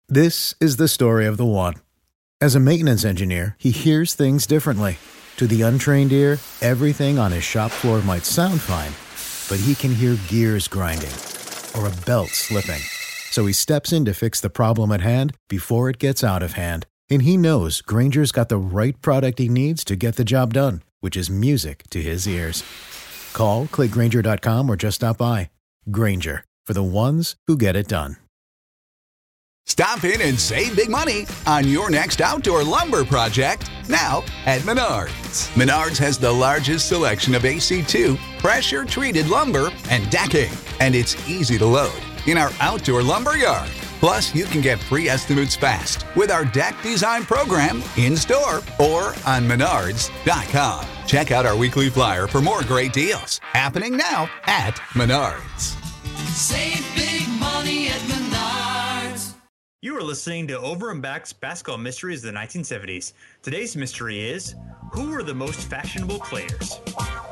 This is the story of the one. As a maintenance engineer, he hears things differently. To the untrained ear, everything on his shop floor might sound fine, but he can hear gears grinding or a belt slipping. So he steps in to fix the problem at hand before it gets out of hand. And he knows Grainger's got the right product he needs to get the job done, which is music to his ears. Call, click Grainger.com, or just stop by. Grainger, for the ones who get it done. Stop in and save big money on your next outdoor lumber project now at Menards. Menards has the largest selection of AC2 pressure-treated lumber and decking, and it's easy to load in our outdoor lumber yard. Plus, you can get free estimates fast with our deck design program in-store or on Menards.com. Check out our weekly flyer for more great deals happening now at Menards. Save big money at Menards. You are listening to Over and Back's Basketball Mysteries of the 1970s. Today's mystery is, who were the most fashionable players?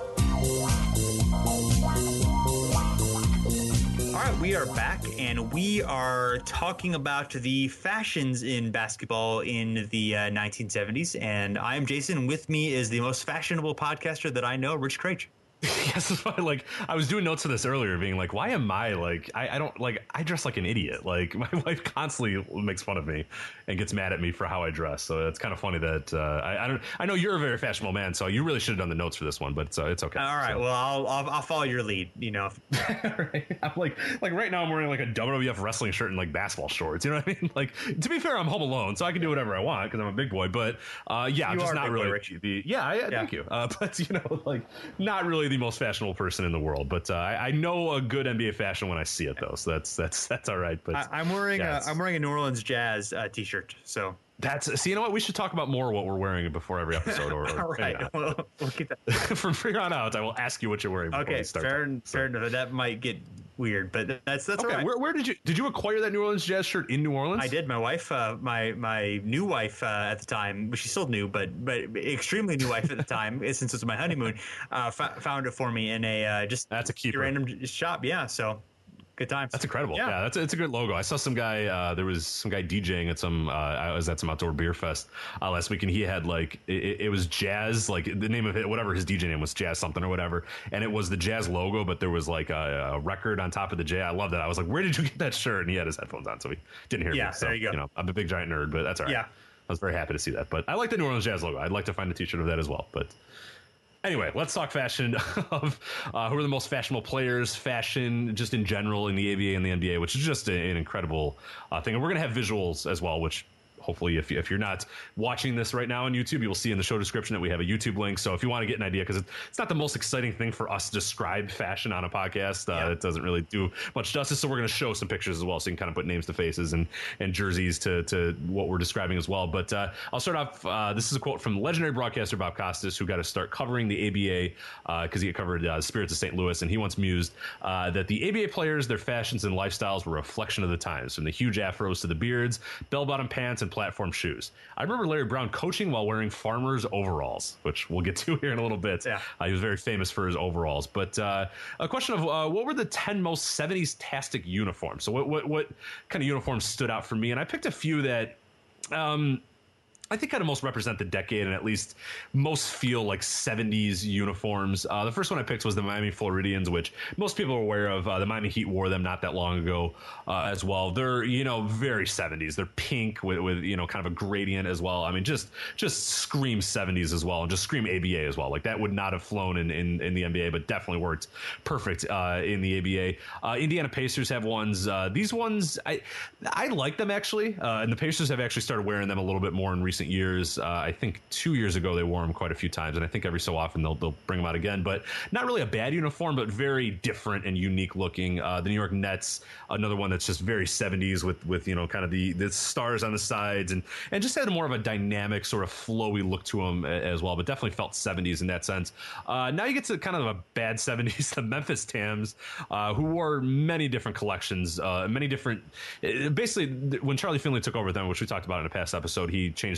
All right, we are back, and we are talking about the fashions in basketball in the 1970s. And I am Jason. With me is the most fashionable podcaster that I know, Rich Craich. Yes, like I was doing notes of this earlier, being like, why am I like I don't like I dress like an idiot. Like my wife constantly makes fun of me and gets mad at me for how I dress. So it's kind of funny that I know you're a very fashionable man, so you really should have done the notes for this one, but it's okay. All right, so. well I'll follow your lead. You know, right? I'm like right now I'm wearing like a WWF wrestling shirt and like basketball shorts. You know what I mean? Like, to be fair, I'm home alone, so I can do whatever I want because I'm a big boy. But yeah, I'm just not really thank you. But you know, like not really the most fashionable person in the world, but I know a good NBA fashion when I see it, though, so that's all right. But I'm wearing a New Orleans Jazz t-shirt, so that's you know what, we should talk about more what we're wearing before every episode. Or all right, we'll keep that. From here on out, I will ask you what you're wearing. Okay, fair enough. That might get weird, but that's okay. All right. Where did you acquire that New Orleans Jazz shirt in New Orleans? I did. My wife, my new wife at the time, she's still new, but extremely new wife at the time, since it was my honeymoon, found it for me in a that's a keeper. Random shop. Yeah, so good times. That's incredible. Yeah, it's a good logo. I saw some guy. There was some guy DJing at some. I was at some outdoor beer fest last week, and he had like it was Jazz, like the name of it, whatever his DJ name was, Jazz something or whatever, and it was the Jazz logo, but there was like a record on top of the J. I loved it. I was like, where did you get that shirt? And he had his headphones on, so he didn't hear me. Yeah, so, there you go. You know, I'm a big giant nerd, but that's all right. Yeah, I was very happy to see that. But I like the New Orleans Jazz logo. I'd like to find a t-shirt of that as well, but. Anyway, let's talk fashion of who are the most fashionable players, fashion just in general in the ABA and the NBA, which is just an incredible thing. And we're going to have visuals as well, which hopefully if you're not watching this right now on YouTube, you will see in the show description that we have a YouTube link. So if you want to get an idea, because it's not the most exciting thing for us to describe fashion on a podcast. It doesn't really do much justice. So we're going to show some pictures as well, so you can kind of put names to faces and jerseys to what we're describing as well. But I'll start off. This is a quote from legendary broadcaster Bob Costas, who got to start covering the ABA because he had covered Spirits of St. Louis, and he once mused that the ABA players, their fashions and lifestyles were a reflection of the times, from the huge afros to the beards, bell-bottom pants, and platform shoes. I remember Larry Brown coaching while wearing Farmer's overalls, which we'll get to here in a little bit. Yeah. He was very famous for his overalls. But a question of what were the 10 most 70s-tastic uniforms? So what kind of uniforms stood out for me? And I picked a few that I think kind of most represent the decade and at least most feel like 70s uniforms. The first one I picked was the Miami Floridians, which most people are aware of. The Miami Heat wore them not that long ago as well. They're, very 70s. They're pink with kind of a gradient as well. I mean, just scream 70s as well, and just scream ABA as well. Like that would not have flown in the NBA, but definitely worked perfect in the ABA. Indiana Pacers have ones. These ones, I like them actually, and the Pacers have actually started wearing them a little bit more in recent years. I think 2 years ago they wore them quite a few times, and I think every so often they'll bring them out again. But not really a bad uniform, but very different and unique looking. The New York Nets, another one that's just very 70s with kind of the stars on the sides and just had more of a dynamic sort of flowy look to them as well. But definitely felt 70s in that sense. Now you get to kind of a bad 70s, the Memphis Tams, who wore many different collections, many different. Basically, when Charlie Finley took over them, which we talked about in a past episode, he changed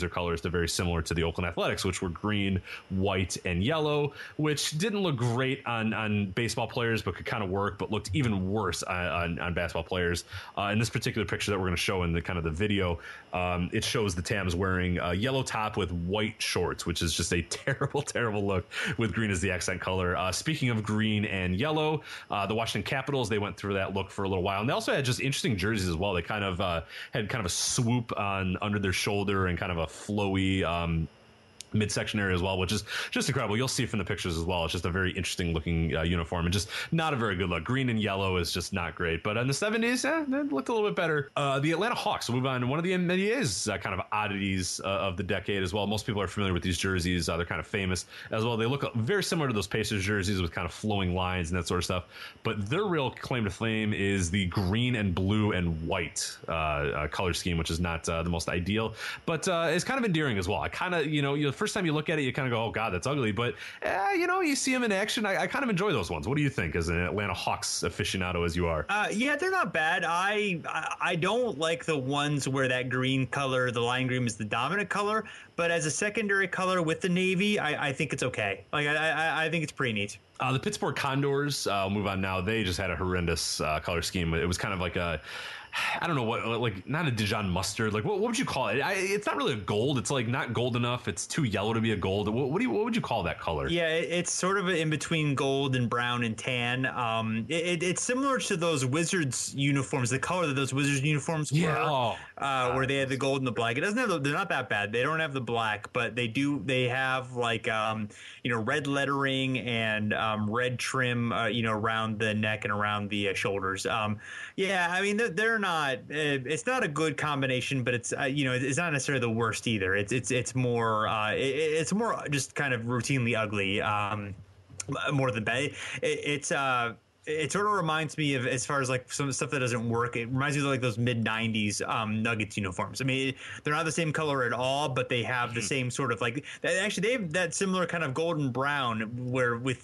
their colors. They're very similar to the Oakland Athletics, which were green, white, and yellow, which didn't look great on baseball players, but could kind of work, but looked even worse on basketball players. In this particular picture that we're going to show in the kind of the video, it shows the Tams wearing a yellow top with white shorts, which is just a terrible, terrible look with green as the accent color. Speaking of green and yellow, the Washington Capitals, they went through that look for a little while, and they also had just interesting jerseys as well. They kind of had kind of a swoop on under their shoulder and kind of a flowy midsection area as well, which is just incredible. You'll see from the pictures as well. It's just a very interesting looking uniform, and just not a very good look. Green and yellow is just not great. But in the 70s, it looked a little bit better. The Atlanta Hawks, we'll move on to one of the NBA's kind of oddities of the decade as well. Most people are familiar with these jerseys. They're kind of famous as well. They look very similar to those Pacers jerseys with kind of flowing lines and that sort of stuff. But their real claim to fame is the green and blue and white color scheme, which is not the most ideal, but it's kind of endearing as well. I kind of, first time you look at it, you kind of go, oh God, that's ugly. But, you see them in action. I kind of enjoy those ones. What do you think as an Atlanta Hawks aficionado as you are? Yeah, they're not bad. I don't like the ones where that green color, the lime green, is the dominant color. But as a secondary color with the navy, I think it's okay. Like, I think it's pretty neat. The Pittsburgh Condors, I'll move on now. They just had a horrendous color scheme. It was kind of like I don't know what, like not a Dijon mustard. Like what would you call it? It's not really a gold. It's like not gold enough. It's too yellow to be a gold. What would you call that color? Yeah, it's sort of in between gold and brown and tan. It's similar to those Wizards uniforms. The color that those Wizards uniforms were, where they had the gold and the black. It doesn't have. They're not that bad. They don't have the black, but they do. They have like red lettering and red trim, around the neck and around the shoulders. Yeah, I mean they're not. It's not a good combination, but it's it's not necessarily the worst either. It's more it's more just kind of routinely ugly, more than bad. It sort of reminds me of, as far as like some stuff that doesn't work, it reminds me of like those mid 90s Nuggets uniforms. I mean, they're not the same color at all, but they have the same sort of like, actually they have that similar kind of golden brown where with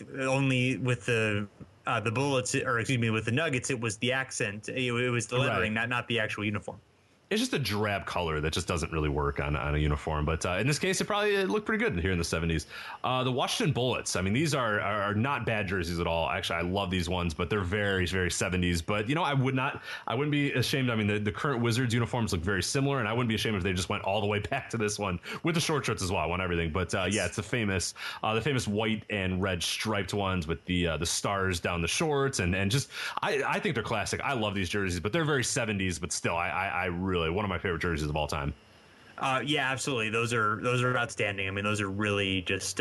the Bullets, or excuse me, with the Nuggets, it was the accent. It was the lettering, right, not the actual uniform. It's just a drab color that just doesn't really work on a uniform. But in this case, it looked pretty good here in the 70s. The Washington Bullets, I mean, these are not bad jerseys at all. Actually, I love these ones, but they're very, very 70s. But, I wouldn't be ashamed. I mean, the current Wizards uniforms look very similar, and I wouldn't be ashamed if they just went all the way back to this one with the short shorts as well. I want everything. But yeah, it's the famous white and red striped ones with the stars down the shorts. And just, I think they're classic. I love these jerseys, but they're very 70s, but still, I really, one of my favorite jerseys of all time. Yeah, absolutely. Those are outstanding. I mean, those are really just,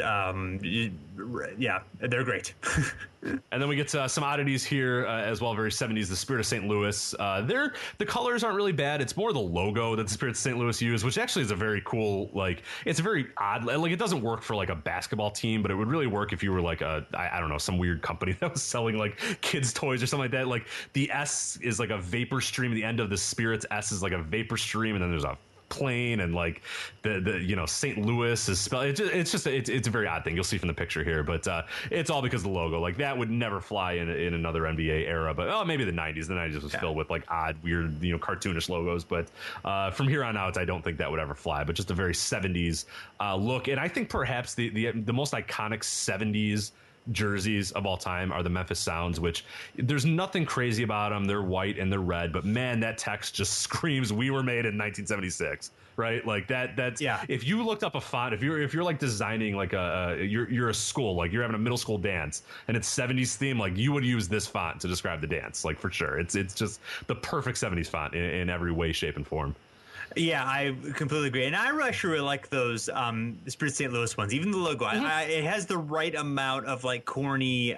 yeah, they're great. And then we get some oddities here as well, very 70s, the Spirit of St. Louis. The colors aren't really bad. It's more the logo that the Spirit of St. Louis used, which actually is a very cool, it's a very odd, it doesn't work for like a basketball team, but it would really work if you were like I don't know, some weird company that was selling like kids' toys or something like that. Like the S is like a vapor stream at the end of the Spirit's S is like a vapor stream, and then there's a plane, and like the St. Louis is spelled. It's a very odd thing. You'll see from the picture here, but it's all because of the logo. Like that would never fly in another NBA era. But maybe the 90s. The 90s was filled with like odd, weird, cartoonish logos. But from here on out, I don't think that would ever fly. But just a very 70s look, and I think perhaps the most iconic 70s jerseys of all time are the Memphis Sounds, which there's nothing crazy about them. They're white and they're red, but man, that text just screams we were made in 1976, right? Like that's, yeah. If you looked up a font, if you're like designing like you're a school, like you're having a middle school dance and it's 70s theme, like you would use this font to describe the dance, like for sure. It's just the perfect 70s font in every way, shape, and form. Yeah, I completely agree. And I actually really like those Spirit St. Louis ones. Even the logo, it has the right amount of like corny,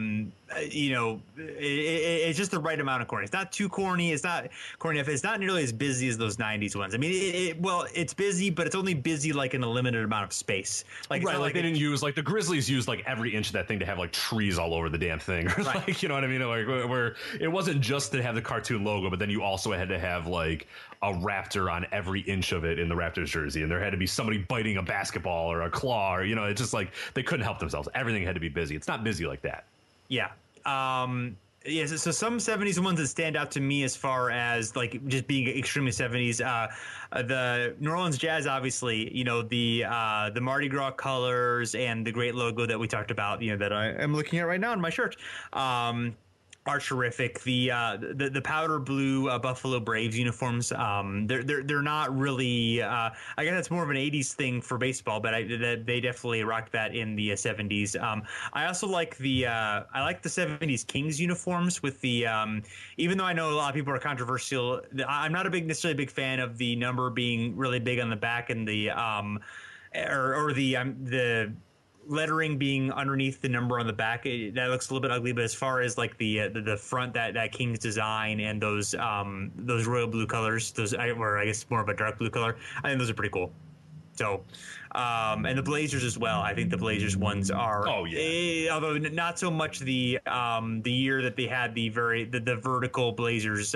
it's just the right amount of corny. It's not too corny. It's not corny enough. It's not nearly as busy as those 90s ones. I mean, it's busy, but it's only busy like in a limited amount of space. Like, right, like they didn't use, like the Grizzlies used like every inch of that thing to have like trees all over the damn thing. Or right. Like, you know what I mean? Like where it wasn't just to have the cartoon logo, but then you also had to have like a raptor on every inch of it in the Raptors jersey. And there had to be somebody biting a basketball or a claw, or, it's just like they couldn't help themselves. Everything had to be busy. It's not busy like that. Yeah. Yes, so some 70s ones that stand out to me as far as like just being extremely 70s. The New Orleans Jazz, obviously, the Mardi Gras colors and the great logo that we talked about, that I am looking at right now in my shirt. Are terrific. The powder blue Buffalo Braves uniforms. They're not really. I guess that's more of an '80s thing for baseball, but they definitely rocked that in the '70s. I also like the '70s Kings uniforms with the. Even though I know a lot of people are controversial, I'm not necessarily a big fan of the number being really big on the back and the or the lettering being underneath the number on the back. That looks a little bit ugly, but as far as like the front, that King's design and those royal blue colors, or I guess more of a dark blue color, I think those are pretty cool. So, and the Blazers as well. I think the Blazers ones are. Oh yeah. Although not so much the year that they had the vertical Blazers.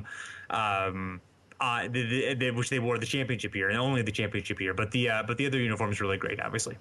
Which they wore the championship year and only the championship year, but the other uniform is really great, obviously.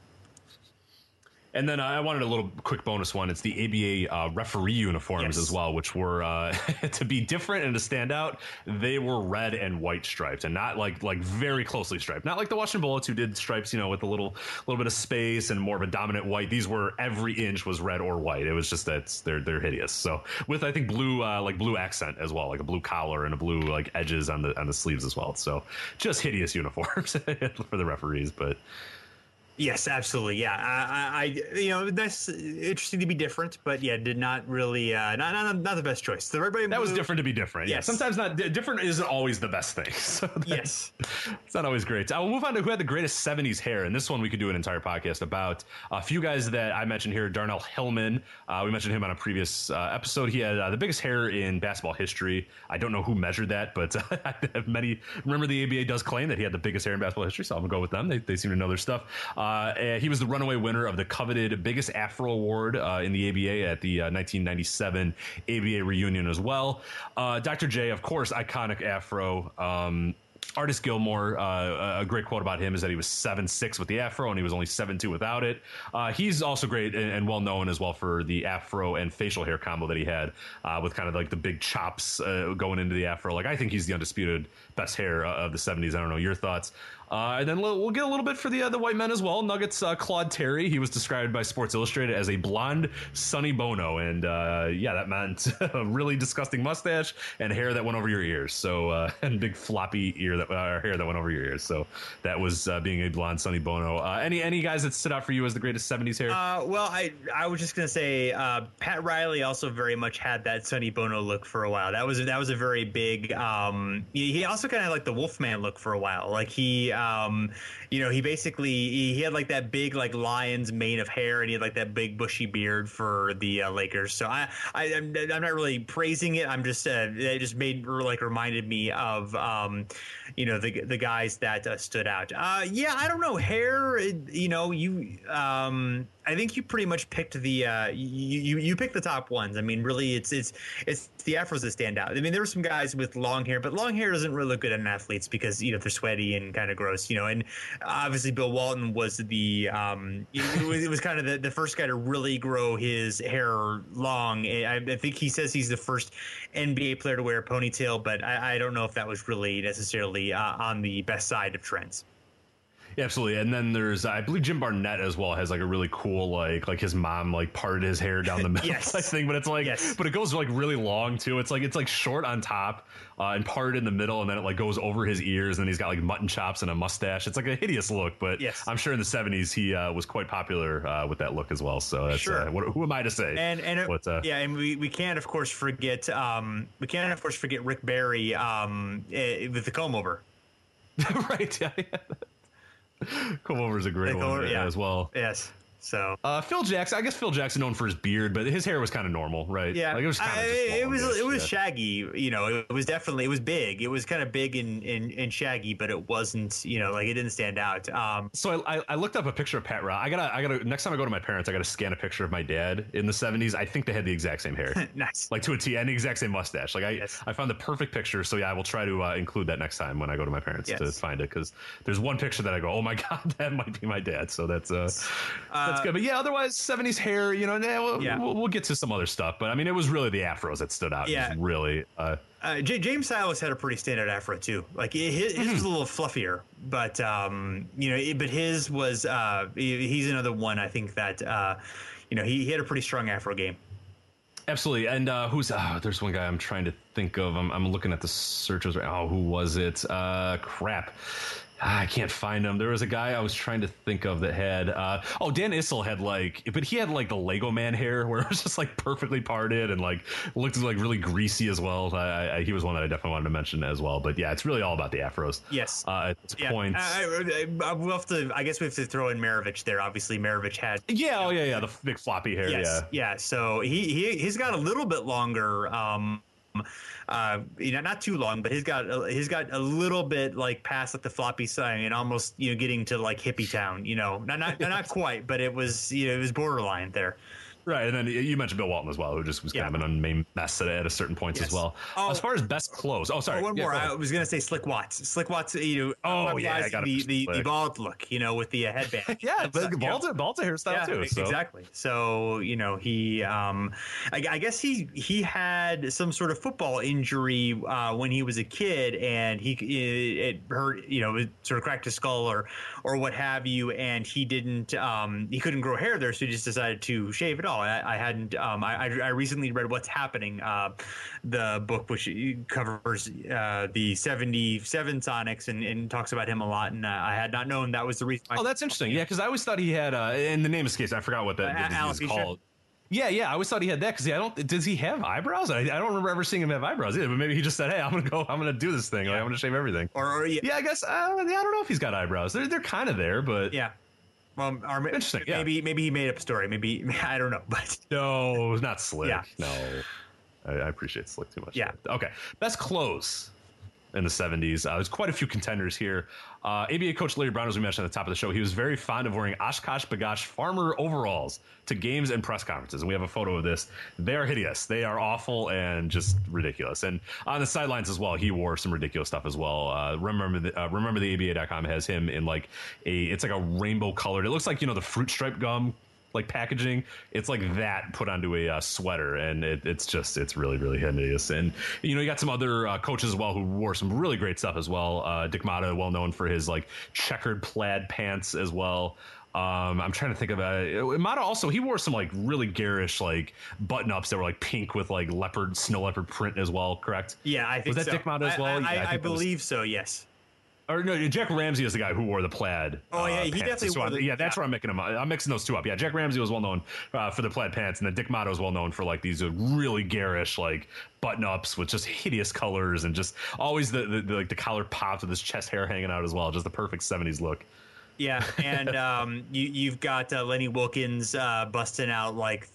And then I wanted a little quick bonus one. It's the ABA referee uniforms as well, which were to be different and to stand out. They were red and white striped, and not like very closely striped. Not like the Washington Bullets, who did stripes, with a little bit of space and more of a dominant white. These were every inch was red or white. It was just that they're hideous. So with I think blue blue accent as well, like a blue collar and a blue like edges on the sleeves as well. So just hideous uniforms for the referees, but. Yes, absolutely. Yeah, I that's interesting to be different, but yeah, did not really not the best choice. That was different to be different. Yes. Yeah, sometimes not different isn't always the best thing. So yes, it's not always great. I will move on to who had the greatest '70s hair, and this one we could do an entire podcast about. A few guys that I mentioned here: Darnell Hillman. We mentioned him on a previous episode. He had the biggest hair in basketball history. I don't know who measured that, but many remember the ABA does claim that he had the biggest hair in basketball history, so I'm gonna go with them. They seem to know their stuff. He was the runaway winner of the coveted biggest Afro Award in the ABA at the 1997 ABA reunion as well. Dr. J, of course, iconic Afro. Artis Gilmore, a great quote about him is that he was 7'6" with the afro and he was only 7'2" without it. He's also great and well known as well for the afro and facial hair combo that he had with kind of like the big chops going into the afro. Like I think he's the undisputed best hair of the 70s. I don't know your thoughts. And then we'll get a little bit for the white men as well. Nuggets Claude Terry. He was described by Sports Illustrated as a blonde Sonny Bono, and that meant a really disgusting mustache and hair that went over your ears. So and big floppy hair that went over your ears. So that was being a blonde Sonny Bono. Any guys that stood out for you as the greatest '70s hair? Well, I was just gonna say Pat Riley also very much had that Sonny Bono look for a while. That was a very big. He also kind of had like the Wolfman look for a while. Like he he had like that big like lion's mane of hair, and he had like that big bushy beard for the Lakers. So I'm not really praising it. I'm just it just reminded me of the guys that stood out. I don't know, hair. I think you pretty much picked the you picked the top ones. I mean, really, it's the afros that stand out. I mean, there were some guys with long hair, but long hair doesn't really look good on athletes because they're sweaty and kind of gross. And obviously Bill Walton was it was kind of the first guy to really grow his hair long. I think he says he's the first NBA player to wear a ponytail, but I don't know if that was really necessarily on the best side of trends. Yeah, absolutely. And then there's, I believe Jim Barnett as well has like a really cool, like his mom like parted his hair down the middle thing, but it's like, but it goes like really long too. It's like short on top and parted in the middle, and then it like goes over his ears, and then he's got like mutton chops and a mustache. It's like a hideous look, but I'm sure in the '70s he was quite popular with that look as well. So that's who am I to say? And we can't of course forget Rick Barry with the comb over. Right. Yeah. Comb over is a great one as well. Yes. So Phil Jackson, I guess Phil Jackson known for his beard, but his hair was kind of normal, right? Yeah, like it was shaggy. It was big. It was kind of big and shaggy, but it wasn't. It didn't stand out. So I looked up a picture of Pat Riley. I gotta next time I go to my parents, I gotta scan a picture of my dad in the '70s. I think they had the exact same hair, nice, like to a T, and the exact same mustache. Like I found the perfect picture. So I will try to include that next time when I go to my parents to find it, because there's one picture that I go, oh my god, that might be my dad. So that's. that's good. But yeah, otherwise 70s hair, we'll get to some other stuff. But I mean, it was really the afros that stood out. Yeah. It was really. James Silas had a pretty standard afro too. Like his was a little fluffier, but but his was he's another one I think that he had a pretty strong afro game. Absolutely. And there's one guy I'm trying to think of. I'm looking at the searches right now. Who was it? Crap. I can't find him. There was a guy I was trying to think of that had Dan Issel had but he had like the Lego Man hair where it was just like perfectly parted and like looked like really greasy as well. He was one that I definitely wanted to mention as well. But yeah, it's really all about the afros. Yes. At this point. We'll have to. I guess we have to throw in Maravich there. Obviously, Maravich had. Yeah. Oh yeah. The big floppy hair. Yes, yeah. So he's got a little bit longer. Not too long, but he's got a little bit like past like the floppy side and almost getting to like hippie town. Not quite, but it was borderline there. Right, and then you mentioned Bill Walton as well, who just was kind of an unnamed mess at a certain points as well. As far as best clothes, one more. I was going to say Slick Watts. Slick Watts, I got the bald look, with the headband. Yeah, the bald hairstyle too. So. Exactly. So he, I guess he had some sort of football injury when he was a kid, and it hurt. It sort of cracked his skull or what have you, and he couldn't grow hair there, so he just decided to shave it all. I hadn't. I recently read What's Happening, the book which covers the '77 Sonics and talks about him a lot. And I had not known that was the reason. That's interesting. Yeah, because I always thought he had. In the name escapes, I forgot what that is called. Yeah, I always thought he had that because does he have eyebrows? I don't remember ever seeing him have eyebrows either. But maybe he just said, "Hey, I'm gonna do this thing. Like, I'm gonna shave everything." I guess I don't know if he's got eyebrows. They're kind of there, but yeah. Well, interesting. Maybe he made up a story. Maybe I don't know, but no, not Slick. Yeah. No, I appreciate Slick too much. Yeah. Okay. Best clothes in the 70s. There's quite a few contenders here. ABA coach Larry Brown, as we mentioned at the top of the show, he was very fond of wearing Oshkosh B'gosh farmer overalls to games and press conferences. And we have a photo of this. They are hideous. They are awful and just ridiculous. And on the sidelines as well, he wore some ridiculous stuff as well. Remember the ABA.com has him in it's like a rainbow colored. It looks like, the fruit stripe gum like packaging. It's like that put onto a sweater, and it's really, really hideous. And you got some other coaches as well who wore some really great stuff as well. Dick Motta, well known for his like checkered plaid pants as well. I'm trying to think about it. Motta also, he wore some like really garish like button ups that were like pink with like snow leopard print as well. Correct? Yeah, I think was that so. Dick Motta as well? I believe so. Yes. Or no, Jack Ramsey is the guy who wore the plaid. Oh yeah, he pants. definitely wore that's where I'm mixing them. I'm mixing those two up. Yeah, Jack Ramsey was well known for the plaid pants, and then Dick Motta was well known for like these really garish like button ups with just hideous colors and just always the collar popped with his chest hair hanging out as well. Just the perfect 70s look. Yeah, and you've got Lenny Wilkins busting out like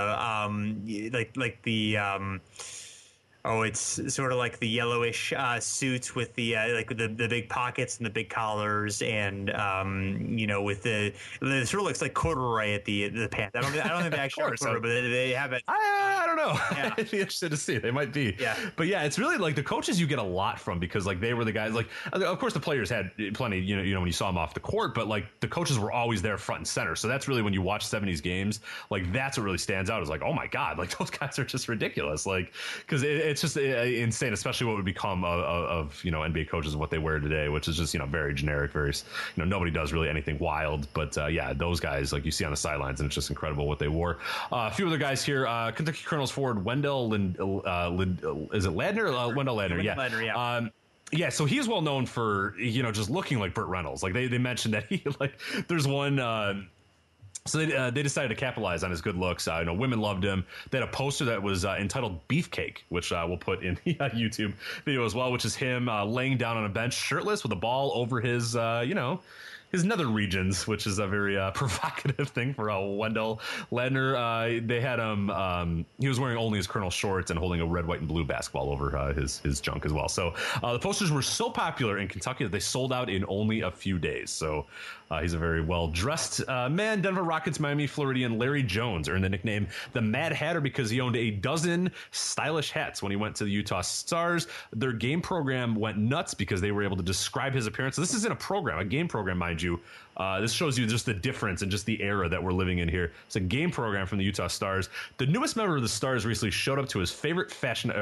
the it's sort of like the yellowish suits with the the big pockets and the big collars, and with the sort of looks like corduroy at the pants. I don't think they actually are corduroy, but they have it. I don't know. Yeah. I'd be interested to see. They might be. Yeah. But yeah, it's really like the coaches you get a lot from, because like they were the guys. Like, of course the players had plenty. When you saw them off the court, but like the coaches were always there front and center. So that's really when you watch 70s games, like that's what really stands out. Is like, oh my god, like those guys are just ridiculous. Like, because it's just insane, especially what would become of NBA coaches and what they wear today, which is just very generic, very nobody does really anything wild. But yeah, those guys like you see on the sidelines, and it's just incredible what they wore. A few other guys here, Kentucky Colonels forward Wendell is it Ladner? Wendell Ladner, yeah. Ladner, yeah. Yeah, so he's well known for just looking like Burt Reynolds. Like they mentioned that he there's one. So they decided to capitalize on his good looks. Women loved him. They had a poster that was entitled Beefcake, which we'll put in the YouTube video as well, which is him laying down on a bench shirtless with a ball over his his nether regions, which is a very provocative thing for Wendell Ladner. They had him. He was wearing only his Colonel shorts and holding a red, white, and blue basketball over his junk as well. So the posters were so popular in Kentucky that they sold out in only a few days. So he's a very well-dressed man. Denver Rockets Miami Floridian Larry Jones earned the nickname the Mad Hatter because he owned a dozen stylish hats when he went to the Utah Stars. Their game program went nuts because they were able to describe his appearance. So this is in a game program, mind mind you, this shows you just the difference and just the era that we're living in here. It's a game program from the Utah Stars. The newest member of the Stars recently showed us his favorite fashion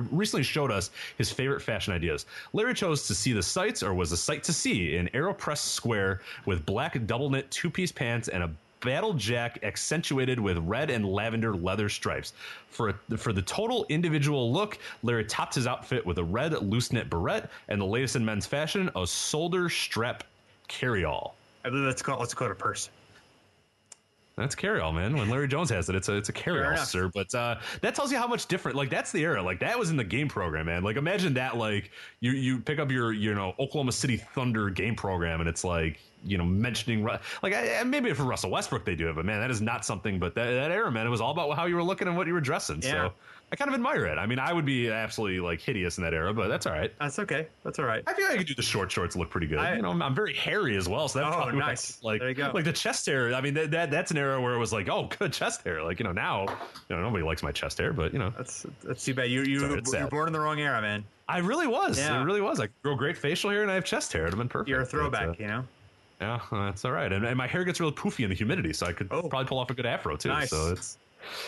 ideas. Larry chose to see the sights, or was a sight to see, an AeroPress square with black double knit two-piece pants and a battle jack accentuated with red and lavender leather stripes. For the total individual look, Larry topped his outfit with a red loose knit beret and the latest in men's fashion, a shoulder strap carryall. I believe let's call it a purse. That's carryall, man. When Larry Jones has it, it's a carryall, sir. But that tells you how much different. Like, that's the era. Like, that was in the game program, man. Like, imagine that. Like, you pick up your Oklahoma City Thunder game program, and it's like, mentioning, like, maybe for Russell Westbrook they do it, but man, that is not something. But that era, man, it was all about how you were looking and what you were dressing. Yeah. So I kind of admire it. I mean, I would be absolutely like hideous in that era, but that's all right. That's okay. That's all right. I feel like I could do the short shorts look pretty good. I'm very hairy as well, so that's probably nice. Like, there you go. Like the chest hair. I mean, that's an era where it was like, oh, good chest hair. Like, now, nobody likes my chest hair, but that's too bad. You're born in the wrong era, man. I really was. Yeah. It really was. I grow great facial hair and I have chest hair. It'd have been perfect. You're a throwback, Yeah, that's all right. And my hair gets really poofy in the humidity, so I could probably pull off a good afro too. Nice. So it's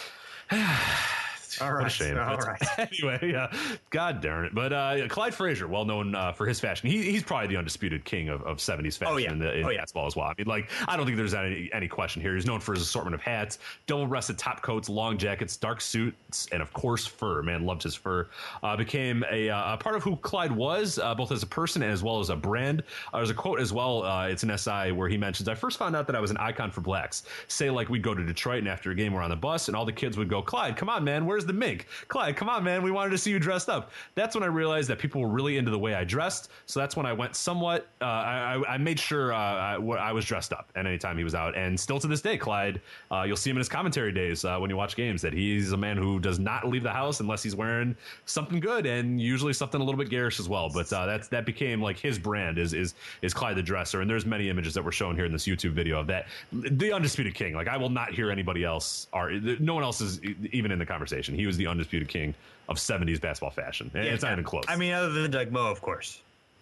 all right. What a shame. All right. Anyway, God darn it. But Clyde Frazier, well known for his fashion. He's probably the undisputed king of 70s fashion in basketball as well. I mean, like, I don't think there's any question here. He's known for his assortment of hats, double-breasted top coats, long jackets, dark suits, and of course fur. Man, loved his fur. Became a part of who Clyde was, both as a person and as well as a brand. There's a quote as well. It's an SI where he mentions, "I first found out that I was an icon for blacks. Say, like, we'd go to Detroit, and after a game we're on the bus, and all the kids would go, 'Clyde, come on, man, where's the mink? Clyde, come on, man, we wanted to see you dressed up.' That's when I realized that people were really into the way I dressed. So that's when I went somewhat. I made sure I was dressed up at any time he was out. And still to this day, Clyde, you'll see him in his commentary days when you watch games, that he's a man who does not leave the house unless he's wearing something good, and usually something a little bit garish as well. But that became like his brand is Clyde the Dresser. And there's many images that were shown here in this YouTube video of that. The undisputed king. Like, I will not hear anybody else. No one else is even in the conversation. He was the undisputed king of 70s basketball fashion. It's not even close. I mean, other than Doug Moe, of course.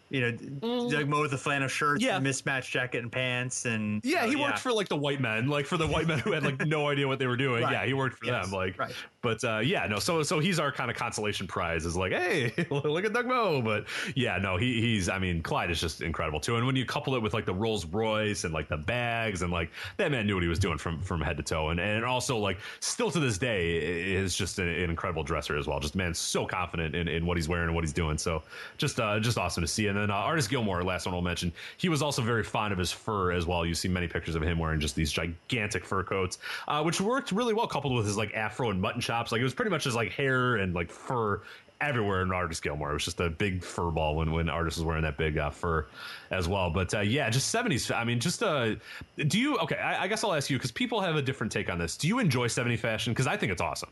Doug Moe with the flannel shirts, and mismatched jacket and pants, and he worked for like the white men, like for the white men who had like no idea what they were doing. Right. Yeah, he worked for them. Like, right. But so he's our kind of consolation prize. Is like, hey, look at Doug Moe. But he's. I mean, Clyde is just incredible too. And when you couple it with like the Rolls Royce and like the bags, and like that man knew what he was doing from head to toe. And also, like, still to this day is just an incredible dresser as well. Just, man, so confident in what he's wearing and what he's doing. So just awesome to see. And then Artis Gilmore, last one we'll mention, he was also very fond of his fur as well. You see many pictures of him wearing just these gigantic fur coats, which worked really well coupled with his like afro and mutton chops. Like, it was pretty much just like hair and like fur everywhere in Artis Gilmore. It was just a big fur ball when Artis was wearing that big fur as well. But just 70s. I mean, just do you? Okay, I guess I'll ask you, because people have a different take on this. Do you enjoy 70s fashion? Because I think it's awesome.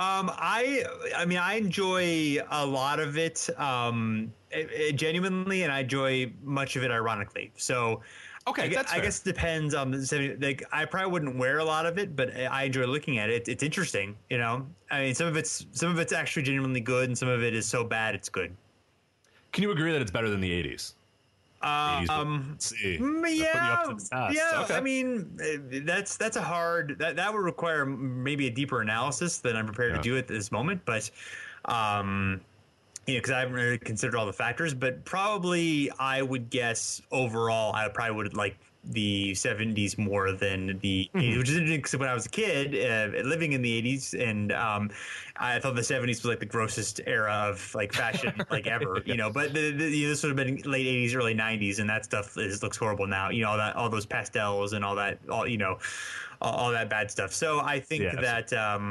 I mean, I enjoy a lot of it, genuinely, and I enjoy much of it ironically. So, okay, I guess it depends on the 70s. Like, I probably wouldn't wear a lot of it, but I enjoy looking at it. It's interesting, I mean, some of it's actually genuinely good, and some of it is so bad it's good. Can you agree that it's better than the 80s? Let's see. Okay. I mean, that's a hard that would require maybe a deeper analysis than I'm prepared to do at this moment. But because I haven't really considered all the factors. But probably I would guess overall I probably would like the 70s more than the 80s, which is interesting because when I was a kid living in the 80s, and I thought the 70s was like the grossest era of like fashion like ever, but this would have been late 80s, early 90s, and that stuff looks horrible now, all those pastels and all that bad stuff. So I think that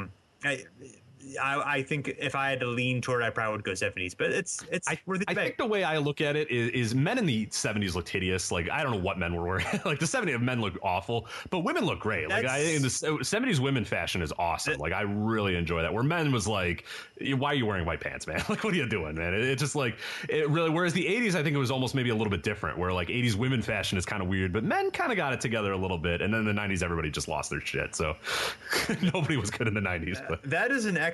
I think if I had to lean toward, I probably would go 70s, but I think the way I look at it is men in the 70s looked hideous. Like, I don't know what men were wearing. Like, the 70s men look awful, but women look great. Like, in the 70s women fashion is awesome. Like, I really enjoy that. Where men was like, why are you wearing white pants, man? Like, what are you doing, man? It's just like, it really, whereas the 80s, I think it was almost maybe a little bit different, where like 80s women fashion is kind of weird, but men kind of got it together a little bit. And then in the 90s, everybody just lost their shit. So nobody was good in the 90s. But that is an excellent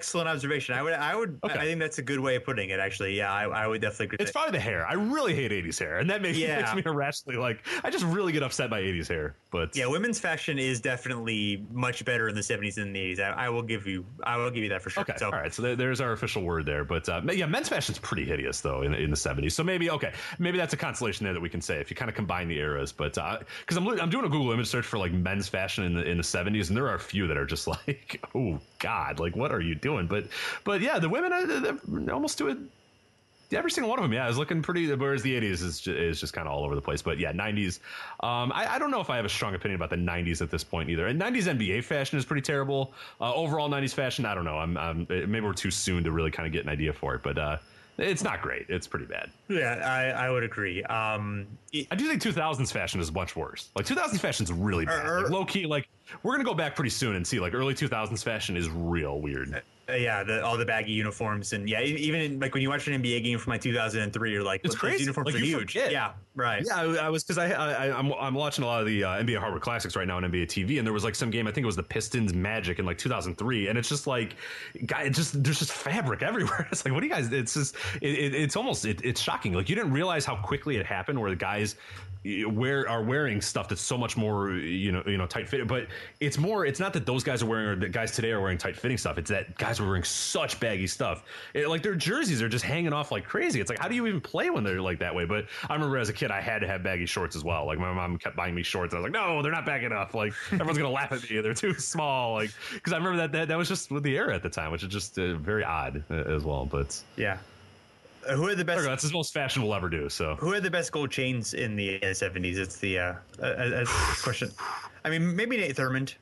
excellent observation. Okay. I think that's a good way of putting it, actually. Yeah, I would definitely agree. It's probably the hair. I really hate 80s hair, and that makes me irrationally like. I just really get upset by 80s hair. But yeah, women's fashion is definitely much better in the 70s than the 80s. I will give you that for sure. Okay, so, all right. So there's our official word there. But yeah, men's fashion's pretty hideous though in the 70s. So maybe that's a consolation there that we can say if you kind of combine the eras. But because I'm doing a Google image search for like men's fashion in the 70s, and there are a few that are just like, oh God, like what are you doing? But yeah, the women they're almost to it. Every single one of them, yeah, is looking pretty. Whereas the 80s is just kind of all over the place. But yeah, 90s. I don't know if I have a strong opinion about the 90s at this point either. And 90s NBA fashion is pretty terrible. Overall 90s fashion, I don't know. Maybe we're too soon to really kind of get an idea for it. But it's not great. It's pretty bad. Yeah, I would agree. I do think 2000s fashion is much worse. Like 2000s fashion is really bad. Like, low key, like we're gonna go back pretty soon and see like early 2000s fashion is real weird. Yeah, all the baggy uniforms, and yeah, even like when you watch an NBA game from like 2003, you're like, it's crazy. These uniforms like, are huge. Forget. Yeah, right. Yeah, I was because I'm watching a lot of the NBA Hardwood Classics right now on NBA TV, and there was like some game. I think it was the Pistons Magic in like 2003, and it's just like, there's just fabric everywhere. It's like, what do you guys? It's just it's shocking. Like you didn't realize how quickly it happened, where the guys are wearing stuff that's so much more tight fitted, but it's not that those guys are wearing, or the guys today are wearing tight fitting stuff. It's that guys are wearing such baggy stuff. Like their jerseys are just hanging off like crazy. It's like, how do you even play when they're like that way? But I remember as a kid I had to have baggy shorts as well. Like my mom kept buying me shorts, and I was like, no, they're not baggy enough. Like everyone's gonna laugh at me, they're too small. Like because I remember that was just with the era at the time, which is just very odd as well. But yeah. Who are the best? That's the most fashion we'll ever do. So, who had the best gold chains in the 70s? It's the question. I mean, maybe Nate Thurmond.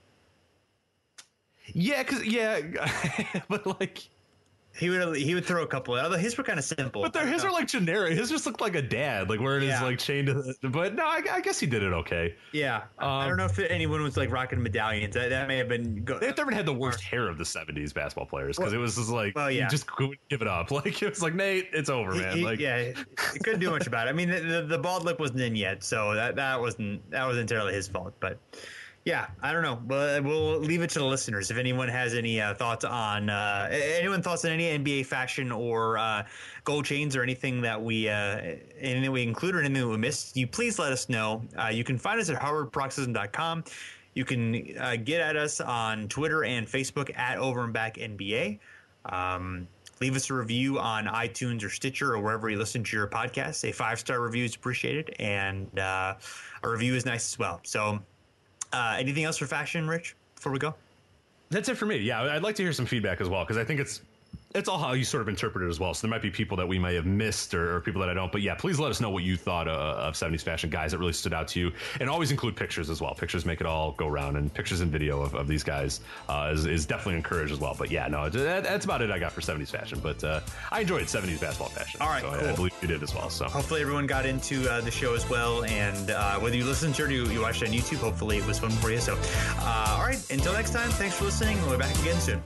Yeah, but like he would throw a couple. Although his were kind of simple. But his are like generic. His just looked like a dad, like wearing his like chain to the. But no, I guess he did it okay. Yeah, I don't know if anyone was like rocking medallions. That may have been. Nate Thurmond had the worst hair of the 70s basketball players because it was just like, you just couldn't give it up. Like it was like, Nate, it's over, man. He couldn't do much about it. I mean, the bald lip wasn't in yet, so that was entirely his fault. But yeah, I don't know. But we'll leave it to the listeners. If anyone has any thoughts on any NBA fashion or gold chains or anything that we include or anything that we missed, you please let us know. You can find us at harvardparoxysm.com. You can get at us on Twitter and Facebook at Over and Back NBA. Leave us a review on iTunes or Stitcher or wherever you listen to your podcasts. A 5-star review is appreciated, and a review is nice as well. So. Anything else for fashion, Rich, before we go? That's it for me. Yeah, I'd like to hear some feedback as well, because I think it's all how you sort of interpret it as well. So there might be people that we may have missed or people that I don't. But yeah, please let us know what you thought of 70s fashion, guys that really stood out to you. And always include pictures as well. Pictures make it all go round, and pictures and video of these guys is definitely encouraged as well. But yeah, no, that's about it I got for 70s fashion. But I enjoyed 70s basketball fashion. All right, so cool. I believe you did as well. So hopefully everyone got into the show as well. And whether you listened to it or you watched it on YouTube, hopefully it was fun for you. So all right, until next time, thanks for listening. We'll be back again soon.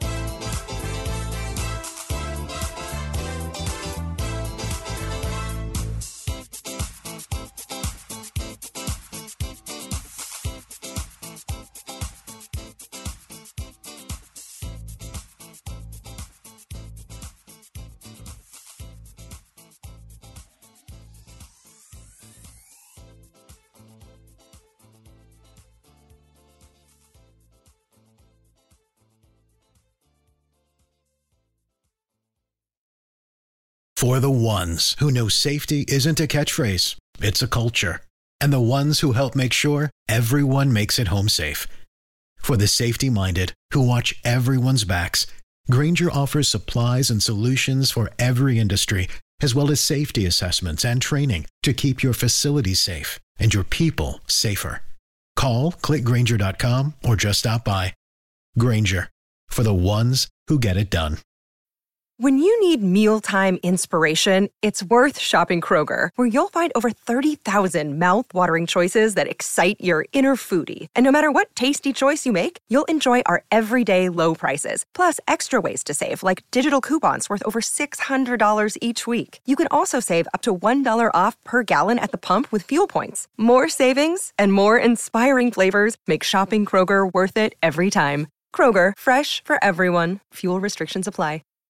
For the ones who know safety isn't a catchphrase, it's a culture. And the ones who help make sure everyone makes it home safe. For the safety-minded who watch everyone's backs, Grainger offers supplies and solutions for every industry, as well as safety assessments and training to keep your facilities safe and your people safer. Call, click Grainger.com, or just stop by. Grainger, for the ones who get it done. When you need mealtime inspiration, it's worth shopping Kroger, where you'll find over 30,000 mouth-watering choices that excite your inner foodie. And no matter what tasty choice you make, you'll enjoy our everyday low prices, plus extra ways to save, like digital coupons worth over $600 each week. You can also save up to $1 off per gallon at the pump with fuel points. More savings and more inspiring flavors make shopping Kroger worth it every time. Kroger, fresh for everyone. Fuel restrictions apply.